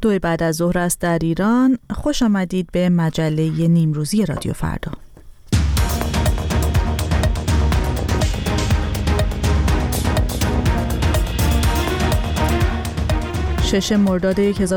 2 بعد از ظهر است در ایران. خوش آمدید به مجله نیمروزی رادیو فردا. 6 مرداد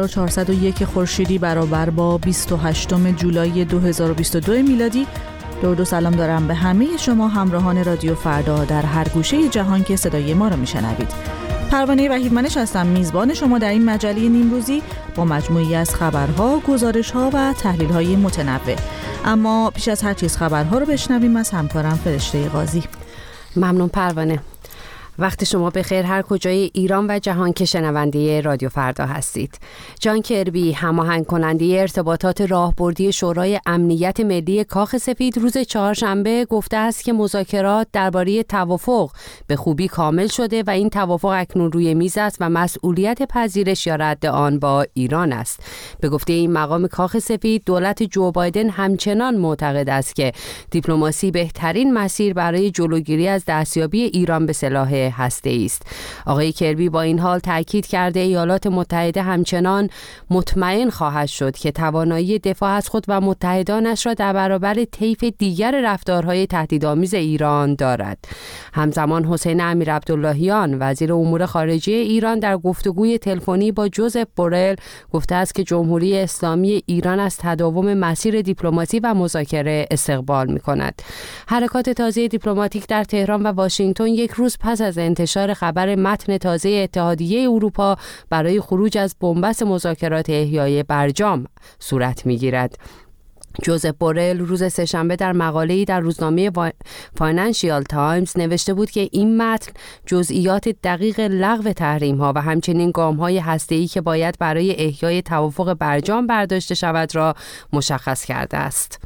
1401 خورشیدی برابر با 28 جولای 2022 میلادی. درود و سلام دارم به همه شما همراهان رادیو فردا در هر گوشه جهان که صدای ما را میشنوید. پروانه وحیدمنش هستم، میزبان شما در این مجله نیمروزی با مجموعی از خبرها، گزارش‌ها و تحلیل‌های متنوع. اما پیش از هر چیز خبرها رو بشنویم از همکارم فرشته قاضی. ممنون پروانه. وقت شما بخیر هر کجای ایران و جهان که شنونده رادیو فردا هستید. جان کربی، هماهنگ کننده ارتباطات راهبردی شورای امنیت ملی کاخ سفید، روز چهارشنبه گفته است که مذاکرات درباره توافق به خوبی کامل شده و این توافق اکنون روی میز است و مسئولیت پذیرش یا رد آن با ایران است. به گفته این مقام کاخ سفید، دولت جو بایدن همچنان معتقد است که دیپلماسی بهترین مسیر برای جلوگیری از دستیابی ایران به سلاح هسته‌ای است. آقای کربی با این حال تاکید کرده ایالات متحده همچنان مطمئن خواهد شد که توانایی دفاع از خود و متحدانش را در برابر طیف دیگر رفتارهای تهدیدآمیز ایران دارد. همزمان حسین امیرعبداللهیان وزیر امور خارجه ایران در گفتگوی تلفنی با جوزف بورل گفته است که جمهوری اسلامی ایران از تداوم مسیر دیپلماسی و مذاکره استقبال می‌کند. حرکات تازه دیپلماتیک در تهران و واشنگتن یک روز پس از انتشار خبر متن تازه اتحادیه اروپا برای خروج از بنبست مذاکرات احیای برجام صورت می‌گیرد. جوزف بورل روز سه‌شنبه در مقاله‌ای در روزنامه فاینانشیال تایمز نوشته بود که این متن جزئیات دقیق لغو تحریم‌ها و همچنین گام‌های هسته‌ای که باید برای احیای توافق برجام برداشته شود را مشخص کرده است.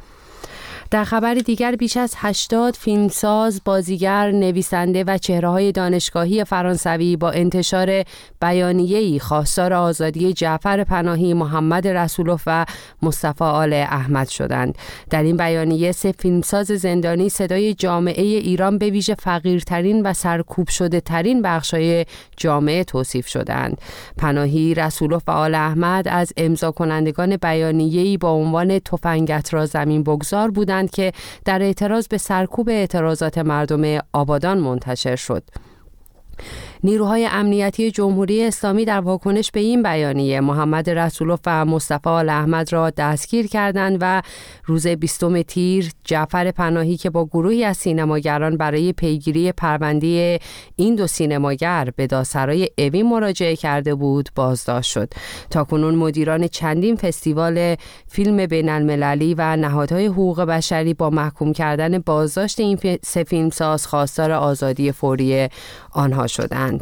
در خبر دیگر بیش از 80 فیلمساز، بازیگر، نویسنده و چهره‌های دانشگاهی فرانسوی با انتشار بیانیه‌ای خواستار آزادی جعفر پناهی، محمد رسولوف و مصطفی آل احمد شدند. در این بیانیه 3 فیلمساز زندانی صدای جامعه ایران به ویژه فقیرترین و سرکوب شده ترین بخش‌های جامعه توصیف شدند. پناهی، رسولوف و آل احمد از امضا کنندگان بیانیه‌ای با عنوان تفنگت را زمین بگذار بودند که در اعتراض به سرکوب اعتراضات مردم آبادان منتشر شد. نیروهای امنیتی جمهوری اسلامی در واکنش به این بیانیه محمد رسولوف و مصطفی آل احمد را دستگیر کردند و روز 20 تیر جعفر پناهی که با گروهی از سینماگران برای پیگیری پرونده این 2 سینماگر به دادسرای اوین مراجعه کرده بود بازداشت شد. تاکنون مدیران چندین فستیوال فیلم بین‌المللی و نهادهای حقوق بشری با محکوم کردن بازداشت این 3 فیلمساز خواستار آزادی فوری آنها شدند.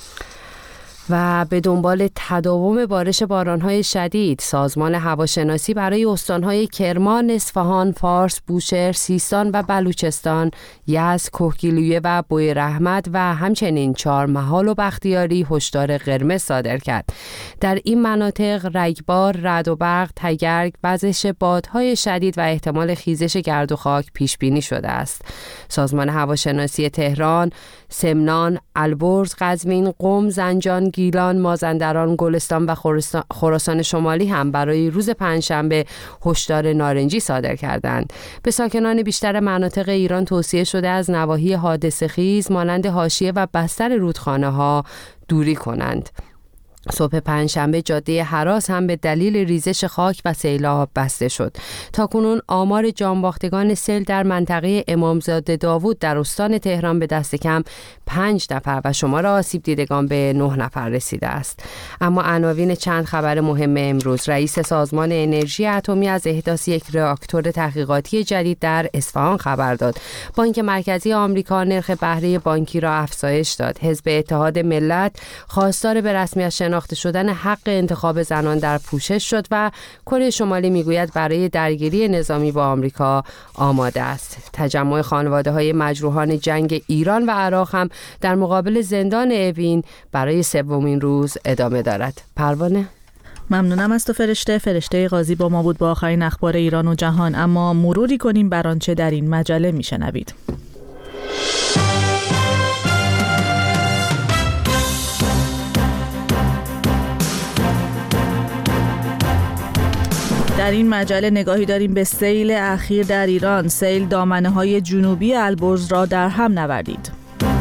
و به دنبال تداوم بارش بارانهای شدید، سازمان هواشناسی برای استانهای کرمان، اصفهان، فارس، بوشهر، سیستان و بلوچستان، یزد، کهگیلویه و بویراحمد و همچنین چهارمحال و بختیاری هشدار قرمز صادر کرد. در این مناطق رگبار، رعد و برق، تگرگ، وزش بادهای شدید و احتمال خیزش گرد و خاک پیش بینی شده است. سازمان هواشناسی تهران، سمنان، البرز، قزوین، قم، زنجان، گیلان، مازندران، گلستان و خراسان شمالی هم برای روز پنجشنبه هشدار نارنجی صادر کردند. به ساکنان بیشتر مناطق ایران توصیه شده از نواحی حادثه خیز مانند حاشیه و بستر رودخانه‌ها دوری کنند. صبح پنجشنبه جاده هراس هم به دلیل ریزش خاک و سیلاب بسته شد. تاکنون آمار جانباختگان سیل در منطقه امامزاده داوود در استان تهران به دست کم 5 نفر و شمار آسیب دیدگان به 9 نفر رسیده است. اما عناوین چند خبر مهم امروز: رئیس سازمان انرژی اتمی از احداث یک راکتور تحقیقاتی جدید در اصفهان خبر داد. بانک مرکزی آمریکا نرخ بهره بانکی را افزایش داد. حزب اتحاد ملت خواستار به رسمیت شناخته شدن حق انتخاب زنان در پوشش شد و کره شمالی میگوید برای درگیری نظامی با آمریکا آماده است. تجمع خانواده‌های مجروحان جنگ ایران و عراق هم در مقابل زندان اوین برای 3مین روز ادامه دارد. پروانه، ممنونم از تو فرشته قاضی با ما بود با آخرین اخبار ایران و جهان. اما مروری کنیم بر آنچه در این مجله میشنوید. در این مجله نگاهی داریم به سیل اخیر در ایران. سیل دامنه‌های جنوبی البرز را در هم نوردید.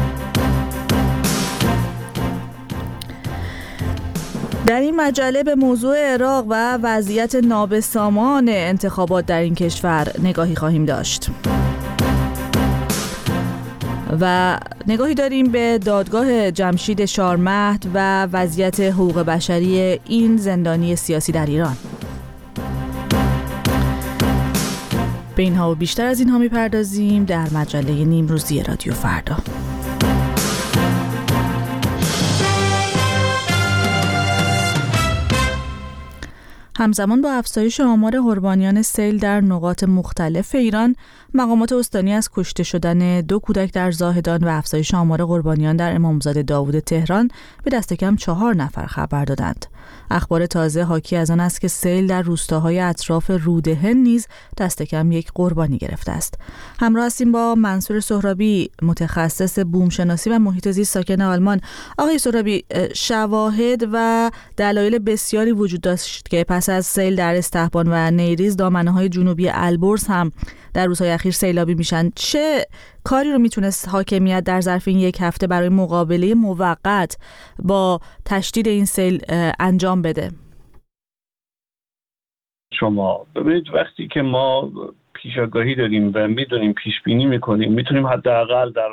در این مجله به موضوع عراق و وضعیت نابسامان انتخابات در این کشور نگاهی خواهیم داشت. و نگاهی داریم به دادگاه جمشید شارمهد و وضعیت حقوق بشری این زندانی سیاسی در ایران. به اینها و بیشتر از اینها میپردازیم در مجله نیمروزی رادیو فردا. همزمان با افزایش آمار قربانیان سیل در نقاط مختلف ایران، مقامات استانی از کشته شدن 2 کودک در زاهدان و افزایش آمار قربانیان در امامزاده داوود تهران به دست کم 4 نفر خبر دادند. اخبار تازه حاکی از آن است که سیل در روستاهای اطراف رودهن نیز دست کم 1 قربانی گرفته است. همراه هستیم با منصور سهرابی، متخصص بومشناسی و محیط زیست ساکن آلمان. آقای سهرابی، شواهد و دلایل بسیاری وجود داشت که پس از سیل در استحبان و نیریز دامنه‌های جنوبی البرز هم در روزهای اخیر سیلابی میشن. چه کاری رو میتونست حاکمیت در ظرف این 1 هفته برای مقابله موقت با تشدید این سیل انجام بده؟ شما ببینید، وقتی که ما پیشاگاهی داریم و میدونیم، پیش بینی میکنیم، میتونیم حداقل در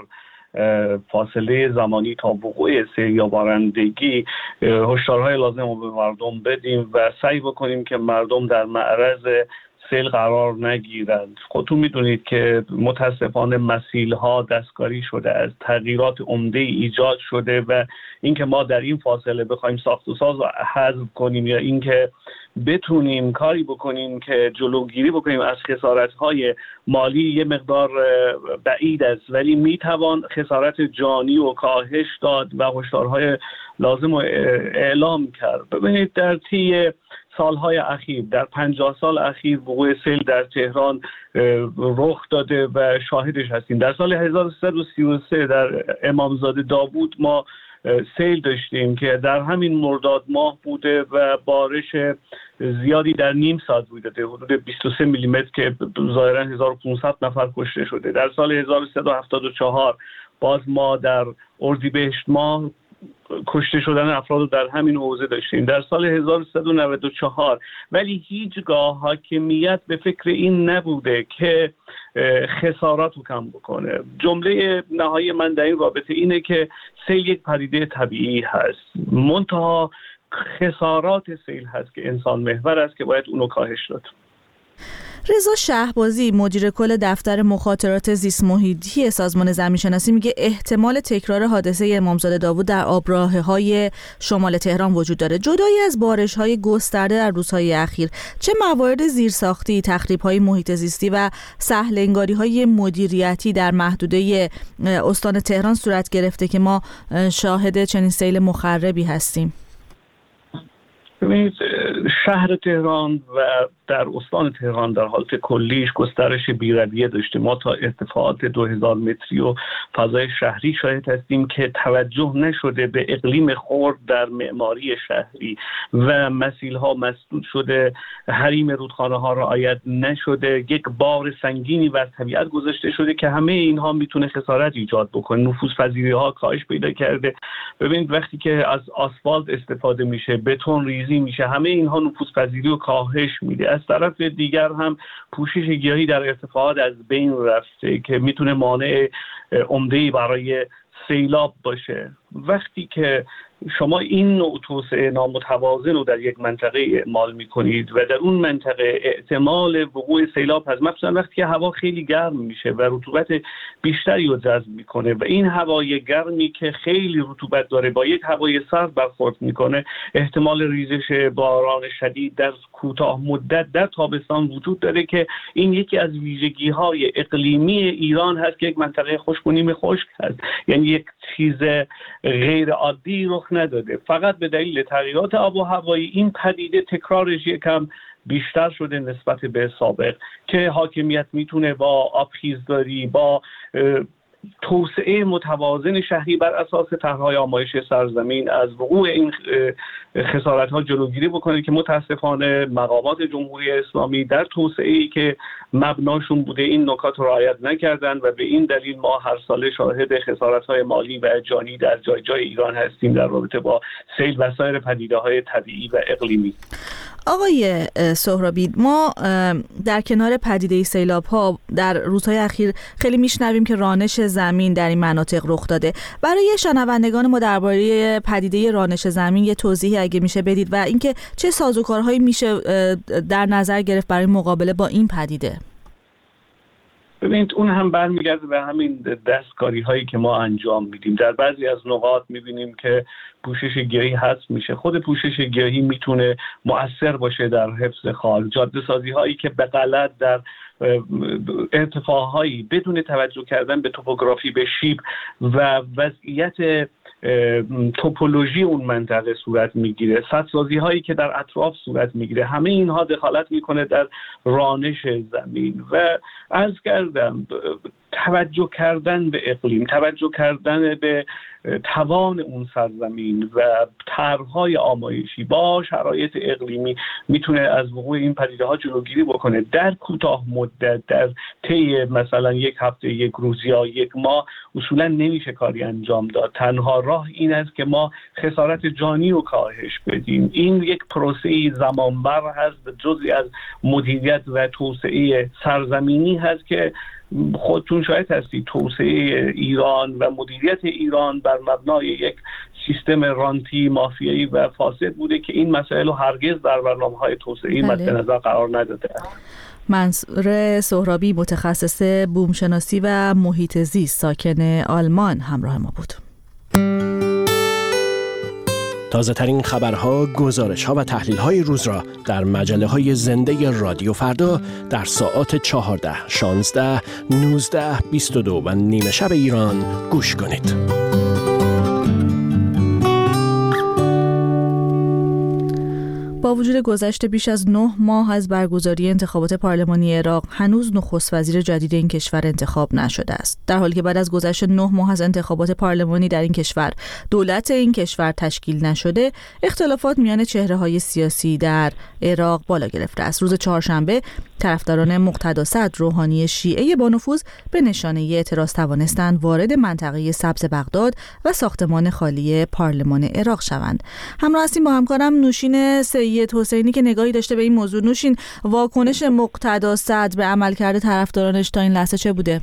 فاصله زمانی تا وقوع سیل یا بارندگی هشدارهای لازم رو به مردم بدیم و سعی بکنیم که مردم در معرض سیل قرار نگیرند. خودتون میدونید که متاسفانه مسیل‌ها دستکاری شده، از تغییرات عمده ایجاد شده و اینکه ما در این فاصله بخوایم ساخت و ساز حذف کنیم یا اینکه بتونیم کاری بکنیم که جلوگیری بکنیم از خسارت‌های مالی یه مقدار بعید است، ولی میتوان خسارت جانی و کاهش داد و هشدارهای لازم رو اعلام کرد. ببینید، در طی سالهای اخیر، در 50 سال اخیر وقوع سیل در تهران رخ داده و شاهدش هستیم. در سال 1333 در امامزاده داوود ما سیل داشتیم که در همین مرداد ماه بوده و بارش زیادی در نیم ساعت بوده، حدود 23 میلیمتر که ظاهرا 1500 نفر کشته شده. در سال 1374 باز ما در اردیبهشت ماه کشته شدن افراد رو در همین حوزه داشتیم. در سال 1394 ولی هیچگاه حاکمیت به فکر این نبوده که خسارات رو کم بکنه. جمله نهایی من در این رابطه اینه که سیل یک پدیده طبیعی هست، منتها خسارات سیل هست که انسان محور است که باید اونو کاهش داد. رضا شهبازی، مدیر کل دفتر مخاطرات زیست محیطی سازمان زمینشناسی، میگه احتمال تکرار حادثه امامزاده داوود در آبراهه‌های شمال تهران وجود داره. جدایی از بارش‌های گسترده در روزهای اخیر، چه موارد زیرساختی، تخریب‌های محیط زیستی و سهل‌انگاری‌های مدیریتی در محدوده استان تهران صورت گرفته که ما شاهد چنین سیل مخربی هستیم؟ ببینید، شهر تهران و در استان تهران در حالت کلیش گسترش بی‌رویه داشته. ما تا ارتفاعات 2000 متری و فضای شهری شاهد هستیم که توجه نشده به اقلیم خرد در معماری شهری و مسیل‌ها مسدود شده، حریم رودخانه‌ها رعایت نشده، یک بار سنگینی بر طبیعت گذاشته شده که همه اینها میتونه خسارت ایجاد بکنه. نفوذپذیری‌ها کاهش پیدا کرده. ببینید، وقتی که از آسفالت استفاده میشه، بتون ریزی میشه، همه اینها نفوذپذیری و کاهش میده. از طرف دیگر هم پوشش گیاهی در ارتفاعات از بین رفته که میتونه مانع عمده‌ای برای سیلاب باشه. وقتی که شما این نوع توسعه نامتوازن رو در یک منطقه اعمال میکنید و در اون منطقه احتمال وقوع سیلاب هست، مثلا وقتی که هوا خیلی گرم میشه و رطوبت بیشتری رو جذب میکنه و این هوای گرمی که خیلی رطوبت داره با یک هوای سرد برخورد میکنه، احتمال ریزش باران شدید در کوتاه مدت در تابستان وجود داره که این یکی از ویژگی‌های اقلیمی ایران هست که یک منطقه خشک و نیمه خشک هست، یعنی یک چیز غیر عادی رخ نداده. فقط به دلیل تغییرات آب و هوایی این پدیده تکرارش یکم بیشتر شده نسبت به سابق که حاکمیت میتونه با آبخیزداری، با توسعه متوازن شهری بر اساس طرح‌های آمایش سرزمین از وقوع این خسارت‌ها جلوگیری بکنه که متاسفانه مقامات جمهوری اسلامی در توسعه‌ای که مبناشون بوده این نکات رو رعایت نکردن و به این دلیل ما هر ساله شاهد خسارت‌های مالی و جانی در جای جای ایران هستیم در رابطه با سیل و سایر پدیده‌های طبیعی و اقلیمی. آقای سهرابی، ما در کنار پدیده سیلاب‌ها در روزهای اخیر خیلی میشنویم که رانش زمین در این مناطق رخ داده. برای شنوندگان ما درباره پدیده رانش زمین یه توضیحی اگه میشه بدید و اینکه چه سازوکارهایی میشه در نظر گرفت برای مقابله با این پدیده؟ ببینید اون هم برمیگرده به همین دستکاری هایی که ما انجام میدیم. در بعضی از نقاط میبینیم که پوشش گیاهی حذف میشه. خود پوشش گیاهی میتونه مؤثر باشه در حفظ خاک. جاده سازی هایی که به غلط در ارتفاعهایی بدون توجه کردن به توپوگرافی، به شیب و وضعیت توپولوژی اون منطقه صورت میگیره، سدسازی هایی که در اطراف صورت میگیره، همه اینها دخالت میکنه در رانش زمین. و عرض کردم توجه کردن به اقلیم، توجه کردن به توان اون سرزمین و طرح‌های آمایشی با شرایط اقلیمی میتونه از وقوع این پدیده ها جلوگیری بکنه. در کوتاه مدت، در طی مثلا یک هفته، یک روز یا یک ماه اصولا نمیشه کاری انجام داد. تنها راه این است که ما خسارت جانی رو کاهش بدیم. این یک پروسه زمانبر هست، جزئی از مدیریت و توسعه سرزمینی هست که خودتون شاید هستید توسعه ایران و مدیریت ایران بر مبنای یک سیستم رانتی مافیایی و فاسد بوده که این مسائل رو هرگز در برنامه‌های توسعه‌ای مد نظر قرار نداده. منصور سهرابی، متخصص بومشناسی و محیط زیست، ساکن آلمان، همراه ما بود. تازه ترین خبرها، گزارش‌ها و تحلیل‌های روز را در مجله‌های زنده رادیو فردا در ساعات 14، 16، 19، 22 و نیمه شب ایران گوش کنید. با وجود گذشت بیش از 9 ماه از برگزاری انتخابات پارلمانی عراق، هنوز نخست وزیر جدید این کشور انتخاب نشده است. در حالی که بعد از گذشت 9 ماه از انتخابات پارلمانی در این کشور، دولت این کشور تشکیل نشده، اختلافات میان چهره‌های سیاسی در عراق بالا گرفته است. روز چهارشنبه، طرفداران مقتدا صدر روحانی شیعه با نفوذ به نشانه اعتراض توانستند وارد منطقه سبز بغداد و ساختمان خالی پارلمان عراق شوند. همراه هستیم با همکارم نوشین سید حسینی که نگاهی داشته به این موضوع. نوشین، واکنش مقتدا صدر به عملکرد طرفدارانش تا این لحظه چه بوده؟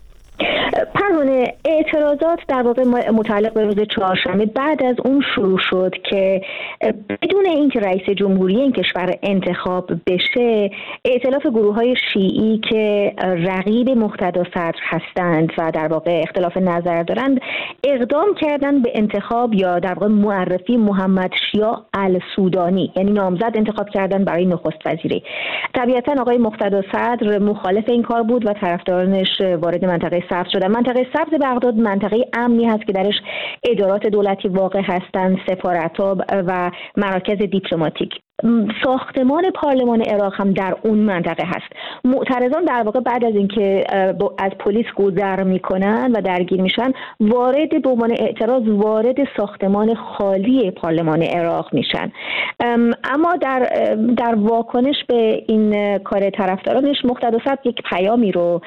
پروانه، اعتراضات در واقع متعلق به روز چهارشنبه بعد از اون شروع شد که بدون اینکه رئیس جمهوری این کشور انتخاب بشه، ائتلاف گروه‌های شیعی که رقیب مقتدا صدر هستند و در واقع اختلاف نظر دارند، اقدام کردن به انتخاب یا در واقع معرفی محمد شیاع السودانی، یعنی نامزد انتخاب کردن برای نخست وزیری. طبیعتاً آقای مقتدا صدر مخالف این کار بود و طرفدارانش وارد منطقه سبز شدن. منطقه سبز بغداد منطقه امنی هست که درش ادارات دولتی واقع هستند، سفارت‌ها و مراکز دیپلماتیک. ساختمان پارلمان عراق هم در اون منطقه هست. معترضان در واقع بعد از اینکه از پلیس گذر میکنن و درگیر میشن، وارد به عنوان اعتراض وارد ساختمان خالی پارلمان عراق میشن. اما در واکنش به این کار طرفدارانش، مقتدا صدر یک پیامی رو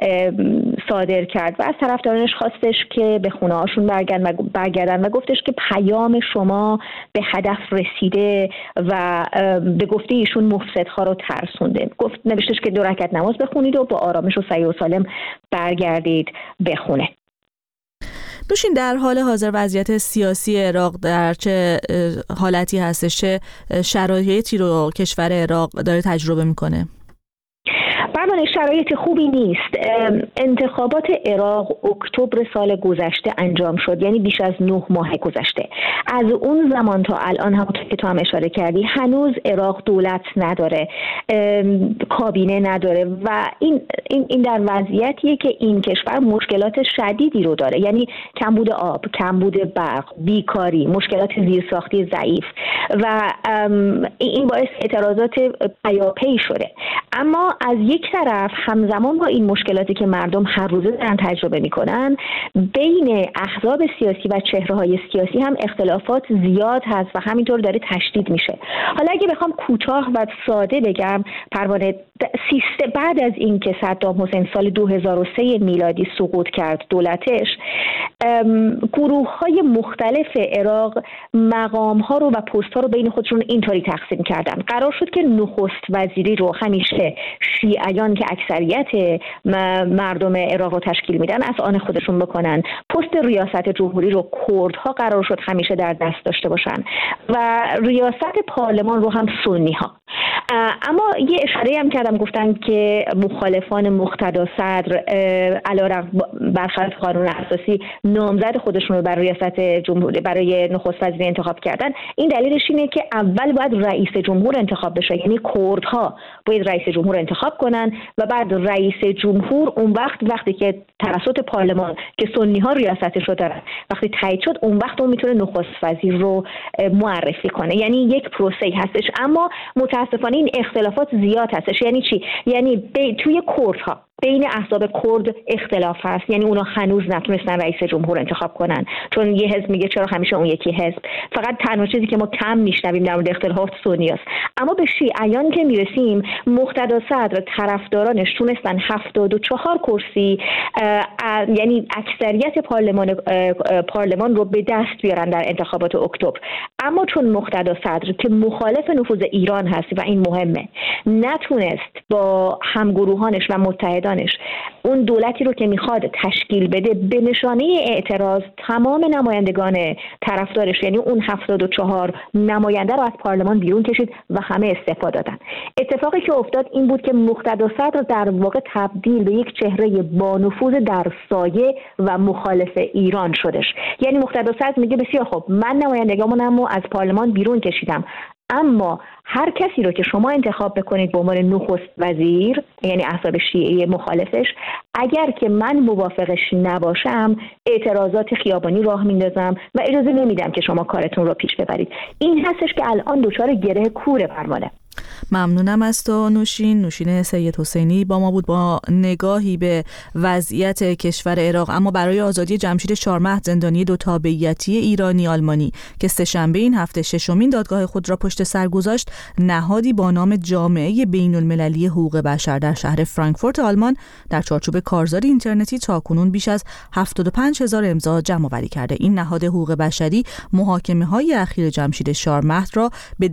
صادر کرد و از طرفدارانش خواستش که به خونه هاشون برگردن و گفتش که پیام شما به هدف رسیده و به گفته ایشون مفسدها رو ترسونده. نوشتش که 2 رکعت نماز بخونید و با آرامش و صحیح و سالم برگردید به خونه. دوشین، در حال حاضر وضعیت سیاسی عراق در چه حالتی هستش؟ چه شرایطی رو کشور عراق داره تجربه میکنه؟ برای شرایط خوبی نیست. انتخابات عراق اکتبر سال گذشته انجام شد، یعنی بیش از 9 ماه گذشته. از اون زمان تا الان، همونطور که تو هم اشاره کردی، هنوز عراق دولت نداره، کابینه نداره و این در وضعیتیه که این کشور مشکلات شدیدی رو داره، یعنی کمبود آب، کمبود برق، بیکاری، مشکلات زیرساختی ضعیف و این باعث اعتراضات پیاپی شده. اما از یک طرف همزمان با این مشکلاتی که مردم هر روزه دارن تجربه میکنن، بین احزاب سیاسی و چهره‌های سیاسی هم اختلافات زیاد هست و همینطور داره تشدید میشه. حالا اگه بخوام کوتاه و ساده بگم، پروانه، بعد از اینکه صدام حسین سال 2003 میلادی سقوط کرد دولتش، گروه‌های مختلف عراق مقام‌ها رو و پست‌ها رو بین خودشون اینطوری تقسیم کردن. قرار شد که نخست وزیری رو همیشه شیعیان که اکثریت مردم عراق رو تشکیل میدن از آن خودشون بکنن. پست ریاست جمهوری رو کردها قرار شد همیشه در دست داشته باشن و ریاست پارلمان رو هم سنی‌ها. اما یه اشاره هم کردم، گفتن که مخالفان مقتدا صدر علیرغم برخلاف قانون اساسی نامزد خودشون رو برای ریاست جمهوری، برای نخست وزیری انتخاب کردن. این دلیلش اینه که اول باید رئیس جمهور انتخاب بشه، یعنی کردها باید رئیس جمهور انتخاب کنن و بعد رئیس جمهور اون وقتی که توسط پارلمان که سنی ها ریاستش رو دارن وقتی تایید شد، اون وقت اون میتونه نخست وزیر رو معرفی کنه. یعنی یک پروسه هستش، اما متاسفانه این اختلافات زیاد هستش. یعنی چی؟ یعنی توی کردها بین احزاب کرد اختلاف هست، یعنی اونا هنوز نتونستن رئیس جمهور انتخاب کنن، چون یه حزب میگه چرا همیشه اون یکی حزب. فقط تنها چیزی که ما کم میشنویم در مورد اختلافات سنی است. اما به شیعیان که میرسیم، مقتدا صدر طرفدارانش تونستن 74 کرسی، یعنی اکثریت پارلمان رو به دست بیارن در انتخابات اکتبر. اما چون مقتدا صدر که مخالف نفوذ ایران هست و این مهمه، نتونست با همگروهانش و متحدانش اون دولتی رو که میخواد تشکیل بده، به نشانه اعتراض تمام نمایندگان طرفدارش، یعنی اون 74 نماینده رو از پارلمان بیرون کشید و همه استعفا دادن. اتفاقی که افتاد این بود که مقتدا صدر در واقع تبدیل به یک چهره با نفوذ در سایه و مخالف ایران شدش. یعنی مقتدا صدر میگه بسیار خب، من نمایندگانمو از پارلمان بیرون کشیدم، اما هر کسی رو که شما انتخاب بکنید به عنوان نخست وزیر، یعنی احزاب شیعی مخالفش، اگر که من موافقش نباشم اعتراضات خیابانی راه میندازم و اجازه نمیدم که شما کارتون رو پیش ببرید. این هستش که الان دچار گره کوره پروانه. ممنونم از تو نوشین سید حسینی با ما بود با نگاهی به وضعیت کشور عراق. اما برای آزادی جمشید شارمهد، زندانی دو تابعیتی ایرانی آلمانی که سه‌شنبه این هفته ششمین دادگاه خود را پشت سر گذاشت، نهادی با نام جامعه بین‌المللی حقوق بشر در شهر فرانکفورت آلمان در چارچوب کارزار اینترنتی تاکنون بیش از 75,000 امضا جمع‌آوری کرده. این نهاد حقوق بشری محاکمه‌های اخیر جمشید شارمهد را به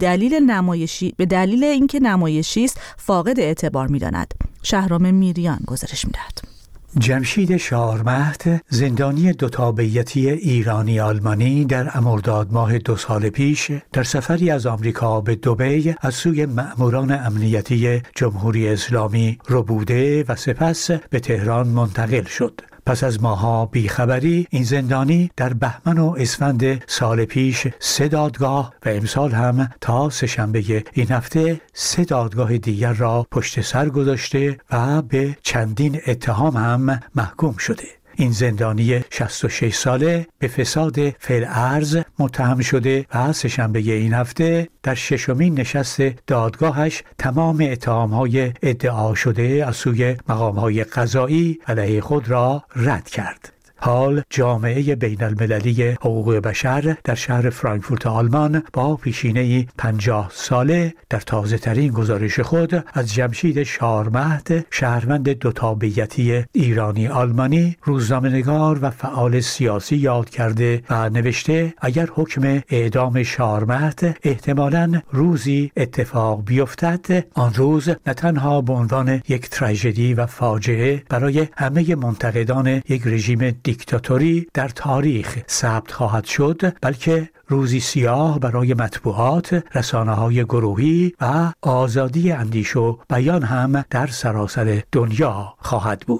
دلیل اینکه نمایشی است فاقد اعتبار می‌داند. شهرام میریان گزارش می‌دهد. جمشید شارمهد، زندانی دو تابعیتی ایرانی آلمانی، در مرداد ماه 2 سال پیش در سفری از آمریکا به دبی از سوی مأموران امنیتی جمهوری اسلامی ربوده و سپس به تهران منتقل شد. پس از ماها بیخبری، این زندانی در بهمن و اسفند سال پیش 3 دادگاه و امسال هم تا سه‌شنبه این هفته 3 دادگاه دیگر را پشت سر گذاشته و به چندین اتهام هم محکوم شده. این زندانی 66 ساله به فساد فی‌الارض متهم شده و سه‌شنبه این هفته در 6مین نشست دادگاهش تمام اتهام‌های ادعا شده از سوی مقام‌های قضایی علیه خود را رد کرد. حال جامعه بین‌المللی حقوق بشر در شهر فرانکفورت آلمان با پیشینه‌ای 50 ساله در تازه‌ترین گزارش خود از جمشید شارمهد، شهروند دو تابعیتی ایرانی آلمانی، روزنامه‌نگار و فعال سیاسی یاد کرده و نوشته اگر حکم اعدام شارمهد احتمالاً روزی اتفاق بیفتد، آن روز نه تنها به عنوان یک تراژدی و فاجعه برای همه منتقدان یک رژیم دیکتاتوری در تاریخ ثبت خواهد شد، بلکه روزی سیاه برای مطبوعات، رسانه‌های گروهی و آزادی اندیشه و بیان هم در سراسر دنیا خواهد بود.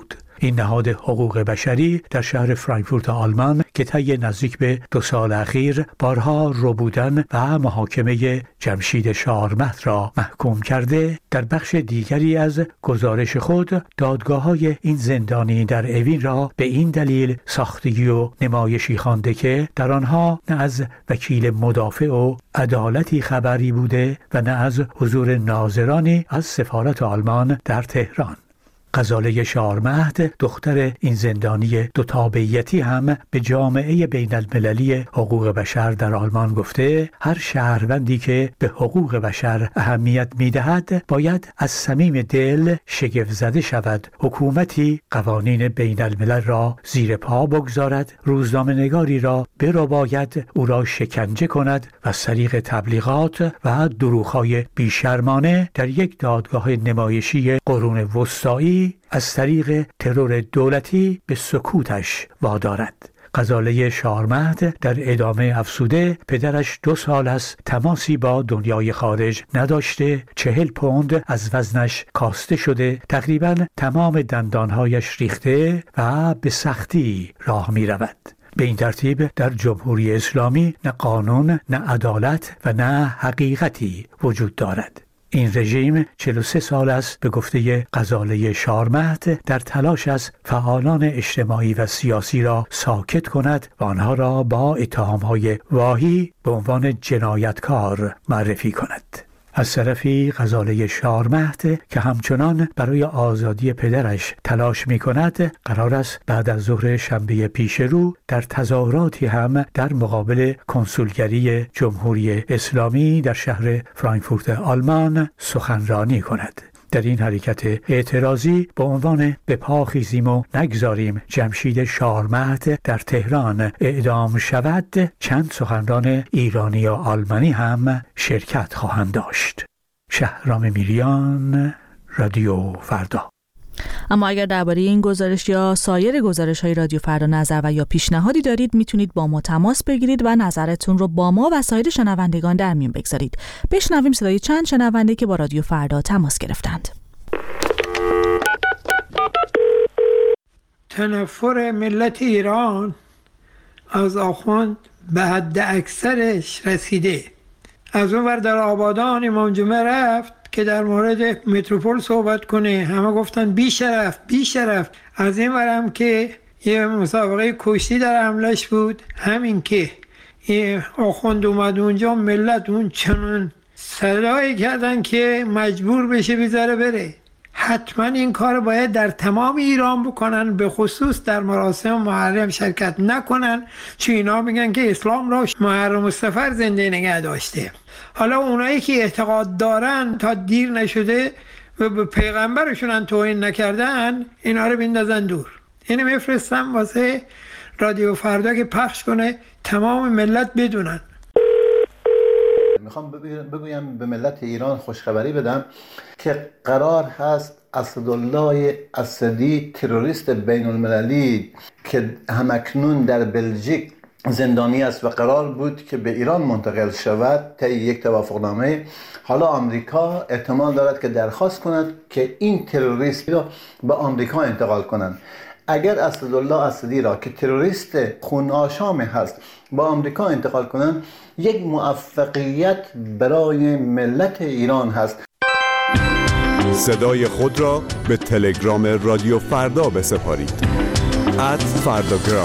این نهاد حقوق بشری در شهر فرانکفورت آلمان که طی نزدیک به 2 سال اخیر بارها ربودن و محاکمه جمشید شارمحت را محکوم کرده، در بخش دیگری از گزارش خود دادگاه‌های این زندانی در اوین را به این دلیل ساختگی و نمایشی خوانده که در آنها نه از وکیل مدافع و عدالتی خبری بوده و نه از حضور ناظرانی از سفارت آلمان در تهران. غزاله شارمحت، دختر این زندانی دو تابعیتی، هم به جامعه بین المللی حقوق بشر در آلمان گفته هر شهروندی که به حقوق بشر اهمیت می‌دهد باید از صمیم دل شگفت زده شود. حکومتی قوانین بین الملل را زیر پا بگذارد، روزنامه‌نگاری را برباید، او را شکنجه کند و از طریق تبلیغات و دروغ‌های بیشرمانه در یک دادگاه نمایشی قرون وسطایی از طریق ترور دولتی به سکوتش وادارد. غزاله شارمحت در ادامه افسوده پدرش 2 سال است تماسی با دنیای خارج نداشته، 40 پوند از وزنش کاسته شده، تقریباً تمام دندانهایش ریخته و به سختی راه می رود. به این ترتیب در جمهوری اسلامی نه قانون، نه عدالت و نه حقیقتی وجود دارد. این رژیم 43 سال است به گفته غزاله شارمحت در تلاش است فعالان اجتماعی و سیاسی را ساکت کند و آنها را با اتهام‌های واهی به عنوان جنایتکار معرفی کند. از طرفی غزاله شارمحت که همچنان برای آزادی پدرش تلاش می کند، قرار است بعد از ظهر شنبه پیش رو در تظاهراتی هم در مقابل کنسولگری جمهوری اسلامی در شهر فرانکفورت آلمان سخنرانی کند. در این حرکت اعتراضی با عنوان به پا خیزیم و نگذاریم جمشید شارمحت در تهران اعدام شود، چند سخنران ایرانی و آلمانی هم شرکت خواهند داشت. شهرام میریان، رادیو فردا. اما اگر درباره این گزارش یا سایر گزارش‌های رادیو فردا نظر و یا پیشنهادی دارید، میتونید با ما تماس بگیرید و نظرتون رو با ما و سایر شنوندگان در میون بگذارید. بشنویم صدای چند شنونده که با رادیو فردا تماس گرفتند. تنفر ملت ایران از آخوند به حد اکثرش رسیده. از اون ور در آبادان امام جمعه رفت که در مورد متروپول صحبت کنه، همه گفتن بی شرف. از این ورم که یه مسابقه کشتی در حملش بود، همین که یه آخوند اومد اونجا، ملت اون چنون صدایی کردن که مجبور بشه بیزاره بره. حتما این کار باید در تمام ایران بکنن، به خصوص در مراسم محرم شرکت نکنن، چون اینا میگن که اسلام را محرم السفر زنده نگه داشته. حالا اونایی که اعتقاد دارن تا دیر نشده و به پیغمبرشون توهین نکردن، اینا رو بندازن دور. اینو میفرستم واسه رادیو فردا که پخش کنه تمام ملت بدونن. میخوام بگویم به ملت ایران خوشخبری بدم که قرار هست اسدالله اسدی، تروریست بین المللی که همکنون در بلژیک زندانی است و قرار بود که به ایران منتقل شود طی یک توافقنامه، حالا آمریکا احتمال دارد که درخواست کند که این تروریست را به آمریکا انتقال کنند. اگر اسدالله اسدی را که تروریست خون آشام هست با آمریکا انتقال کنند، یک موفقیت برای ملت ایران هست. صدای خود را به تلگرام رادیو فردا بسپارید. @فرداگرام.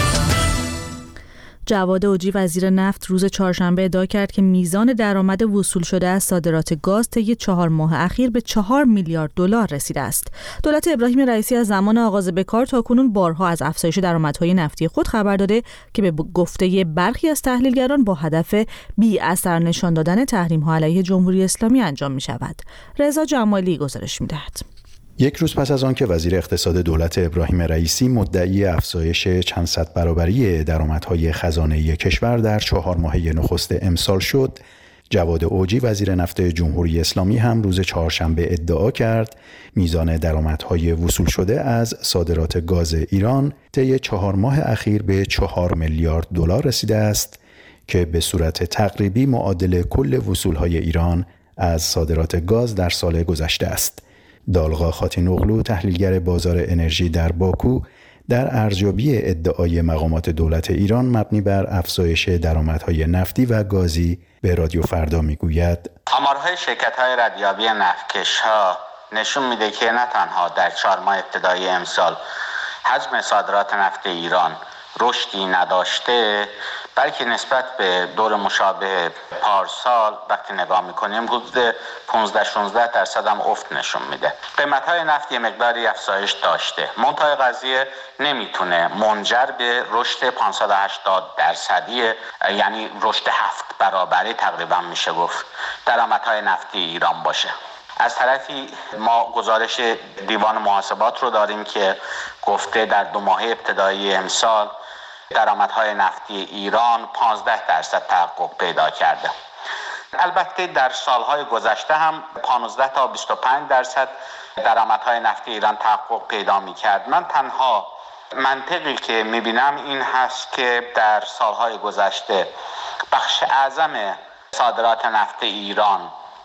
جواد اوجی وزیر نفت روز چهارشنبه ادعا کرد که میزان درآمد وصول شده از صادرات گاز طی 4 ماه اخیر به 4 میلیارد دلار رسیده است. دولت ابراهیم رئیسی از زمان آغاز به کار تاکنون بارها از افزایش درآمدهای نفتی خود خبر داده که به گفته برخی از تحلیلگران با هدف بی اثر نشان دادن تحریم‌ها علیه جمهوری اسلامی انجام می‌شود. رضا جمالی گزارش می‌دهد. یک روز پس از آن که وزیر اقتصاد دولت ابراهیم رئیسی مدعی افزایش چند صد برابری درآمدهای خزانه‌ای کشور در 4 ماهه نخست امسال شد، جواد اوجی وزیر نفت جمهوری اسلامی هم روز چهارشنبه ادعا کرد میزان درآمدهای وصول شده از صادرات گاز ایران طی 4 ماه اخیر به 4 میلیارد دلار رسیده است که به صورت تقریبی معادل کل وصولهای ایران از صادرات گاز در سال گذشته است. دالغا خاتینوغلو، تحلیلگر بازار انرژی در باکو، در ارزیابی ادعای مقامات دولت ایران مبنی بر افزایش درآمدهای نفتی و گازی به رادیو فردا میگوید: آمارهای شرکت‌های ردیابی نفتکش‌ها نشون میده که نه تنها در 4 ماه ابتدایی امسال حجم صادرات نفت ایران رشدی نداشته، بلکه نسبت به دور مشابه پارسال وقتی نگاه میکنیم حدود 15-16% هم افت نشون میده. قیمت‌های نفت یه مقداری افزایش داشته، منتهای قضیه نمیتونه منجر به رشد 580%، یعنی رشد 7 برابری تقریبا میشه گفت درآمدهای نفتی ایران باشه. از طرفی ما گزارش دیوان محاسبات رو داریم که گفته در 2 ماه ابتدایی امسال درآمدهای نفتی ایران 15% تحقق پیدا کرده. البته در سالهای گذشته هم 15 تا 25% درآمدهای نفتی ایران تحقق پیدا می‌کرد. من تنها منطقی که می‌بینم این هست که در سالهای گذشته بخش اعظم صادرات نفت ایران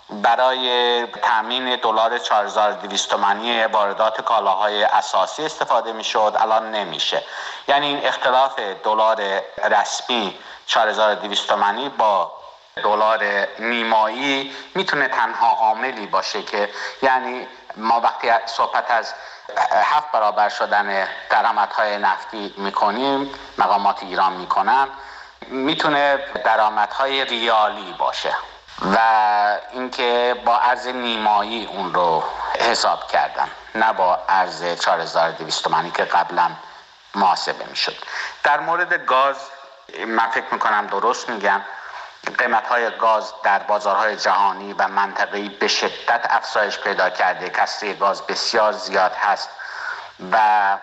برای تامین دلار 4200 تومانی واردات کالاهای اساسی استفاده میشد، الان نمیشه. یعنی این اختلاف دلار رسمی 4200 تومانی با دلار نیمایی میتونه تنها عاملی باشه که یعنی ما وقتی صحبت از 7 برابر شدن درآمدهای نفتی میکنیم، مقامات ایران میکنن، میتونه درآمدهای ریالی باشه و اینکه با ارز نیمایی اون رو حساب کردن، نه با ارز 4200 تومانی که قبلا محاسبه میشد. در مورد گاز من فکر میکنم درست میگم، قیمت‌های گاز در بازارهای جهانی و منطقه‌ای به شدت افزایش پیدا کرده، کسری گاز بسیار زیاد هست و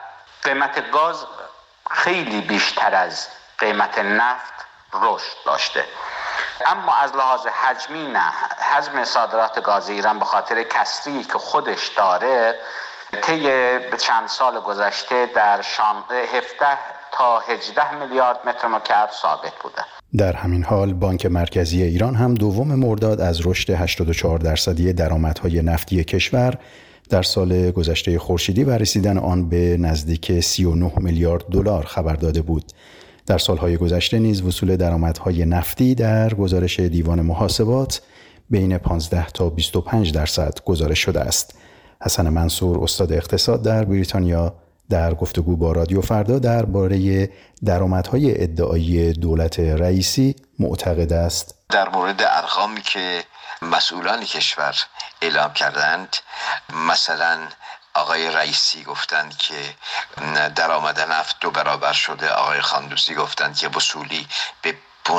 قیمت گاز خیلی بیشتر از قیمت نفت رشد داشته. اما از لحاظ حجمی نه، حجم صادرات گاز ایران به خاطر کسری که خودش داره طی چند سال گذشته در 17 تا 18 میلیارد متر مکعب ثابت بوده. در همین حال بانک مرکزی ایران هم 2 مرداد از رشد 84% درآمدهای نفتی کشور در سال گذشته خورشیدی و رسیدن آن به نزدیک 39 میلیارد دلار خبر داده بود. در سالهای گذشته نیز وصول درآمدهای نفتی در گزارش دیوان محاسبات بین 15 تا 25% گزارش شده است. حسن منصور، استاد اقتصاد در بریتانیا، در گفتگو با رادیو فردا درباره درآمدهای ادعایی دولت رئیسی معتقد است: در مورد ارقامی که مسئولان کشور اعلام کردند، مثلا آقای رئیسی گفتند که درآمد نفت 2 برابر شده، آقای خاندوسی گفتند که وصولی به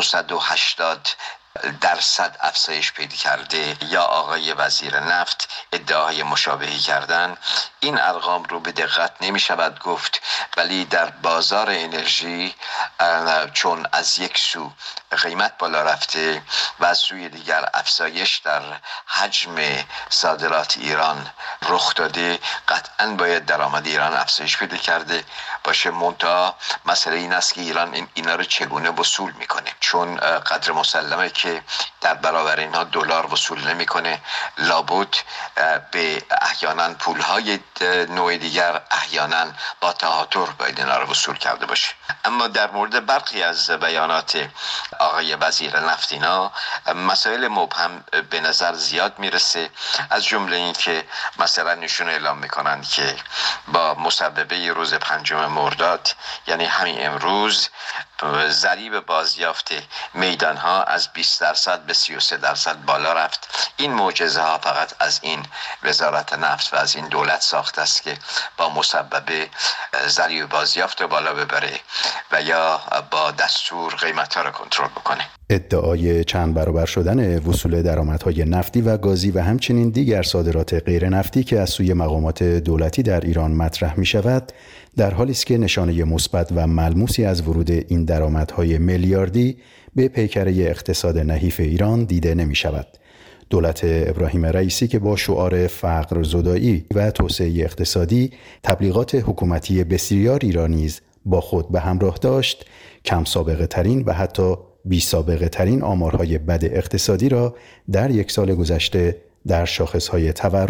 580% افزایش پیدا کرده، یا آقای وزیر نفت ادعای مشابهی کردن. این ارقام رو به دقت نمی شود گفت، ولی در بازار انرژی چون از یک سو قیمت بالا رفته و از سوی دیگر افزایش در حجم صادرات ایران رخ داده، قطعاً باید درآمد ایران افزایش پیدا کرده باشه. منتها مسئله این است که ایران اینا رو چگونه وصول میکنه، چون قدر مسلمه که در برابر اینها دلار وصول نمیکنه، لابد به احیانا پولهای نوع دیگر احیانا با تهاتر باید اینا رو وصول کرده باشه. اما در مورد برخی از بیانات آقای وزیر نفت اینا مسائل مبهم به نظر زیاد میرسه، از جمله این که مثلا نشون اعلام میکنند که با مسببه روز 5 مرداد، یعنی همین امروز، ضریب بازیافت میدان ها از 20% به 33% بالا رفت. این معجزه ها فقط از این وزارت نفت و از این دولت ساخته است که با مسببه ضریب بازیافت رو بالا ببره و یا با دستور قیمت ها رو کنترل بکنه. ادعای چند برابر شدن وصول درآمدهای نفتی و گازی و همچنین دیگر صادرات غیر نفتی که از سوی مقامات دولتی در ایران مطرح می شود، در حالی است که نشانه مثبت و ملموسی از ورود این درآمدهای میلیاردی به پیکره اقتصاد نحیف ایران دیده نمی شود. دولت ابراهیم رئیسی که با شعار فقر زدایی و توسعه اقتصادی تبلیغات حکومتی بسیاری را نیز با خود به همراه داشت، کم سابقه ترین و حتی بی سابقه ترین آمارهای بد اقتصادی را در 1 سال گذشته در شاخصهای تورم،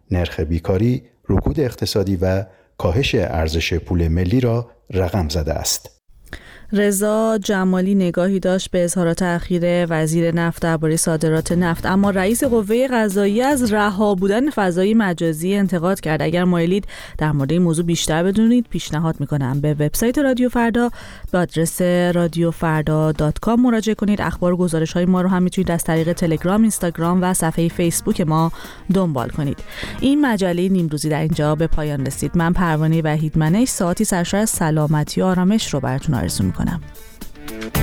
نرخ بیکاری، رکود اقتصادی و کاهش ارزش پول ملی را رقم زده است. رضا جمالی نگاهی داشت به اظهارات اخیر وزیر نفت درباره صادرات نفت، اما رئیس قوه قضاییه از رها بودن فضای مجازی انتقاد کرد. اگر مایلید در مورد این موضوع بیشتر بدونید، پیشنهاد میکنم به وبسایت رادیو فردا به آدرس radiofarda.com مراجعه کنید. اخبار و گزارش های ما رو هم میتونید از طریق تلگرام، اینستاگرام و صفحه فیسبوک ما دنبال کنید. این مجله نیمروزی در اینجا به پایان رسید. من پروانه وحیدمنش ساعتی سرشار از سلامتی و آرامش رو براتون آرزو میکنم.